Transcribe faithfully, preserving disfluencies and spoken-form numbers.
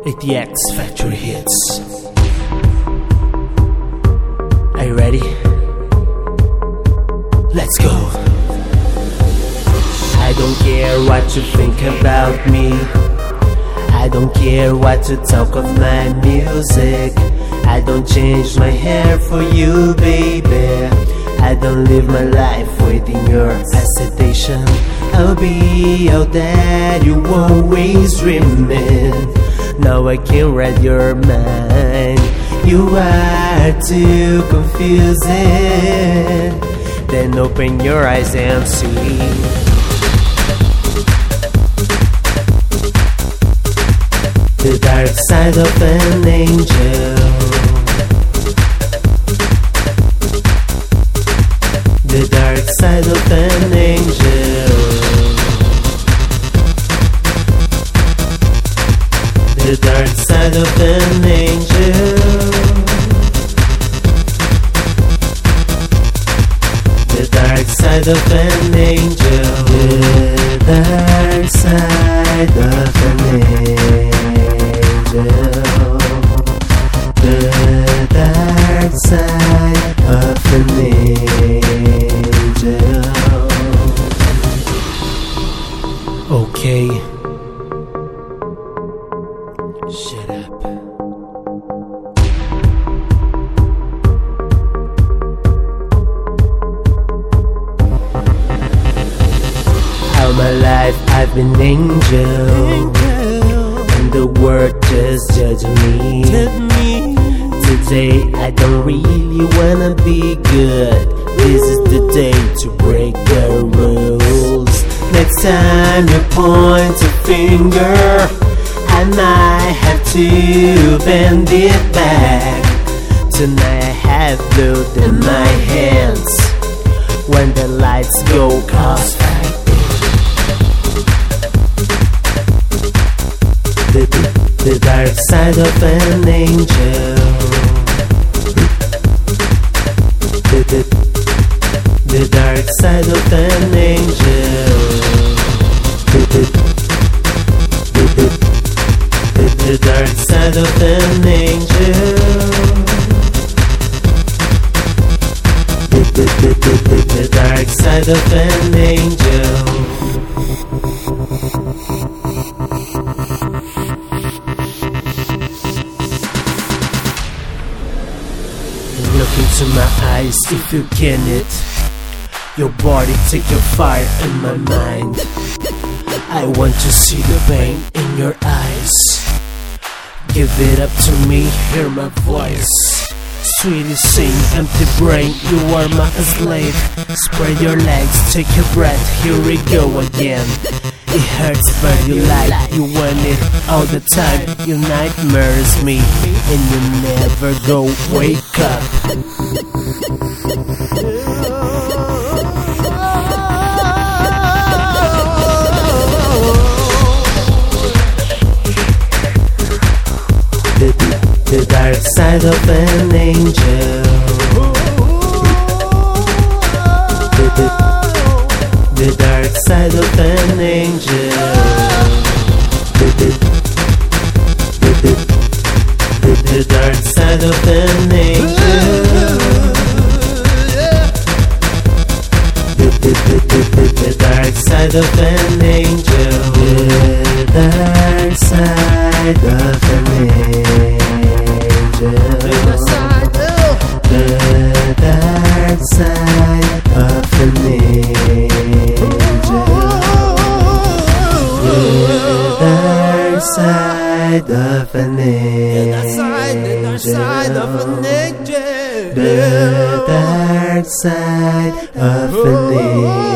A T X Factory Hits. Are you ready? Let's go. I don't care what you think about me. I don't care what you talk of my music. I don't change my hair for you, baby. I don't live my life waiting your hesitation. I'll be all that you always dreaming. Now I can read your mind. You are too confusing. Then open your eyes and see. The dark side of an angel. The dark side of an angel. The dark side of an angel. The dark side of an angel. The dark side of an angel. The dark side of an angel. Okay. Shut up. All my life I've been angel, and the world just judging me. Today I don't really wanna be good. This is the day to break the rules. Next time you point a finger, I might have to bend it back. Tonight I have blood in my hands. When the lights go cross the, the dark side of an angel. The, the, the dark side of an angel. The, the, the, the, The dark side of an angel. The, the, the, the, the, the dark side of an angel. Look into my eyes if you can it. Your body take your fire in my mind. I want to see the pain in your eyes. Give it up to me, hear my voice. Sweetie sing, empty brain, you are my slave. Spread your legs, take a breath, here we go again. It hurts but you like, you want it all the time. You nightmares me, and you never go wake up. The dark side of an angel. The, the, the dark side of an angel. The, the, the, the, the, the dark side of an angel. The, the, the, the, the, the dark side of an angel. The dark side of an angel. The dark side of an angel. The dark side of an angel. The dark side of an angel.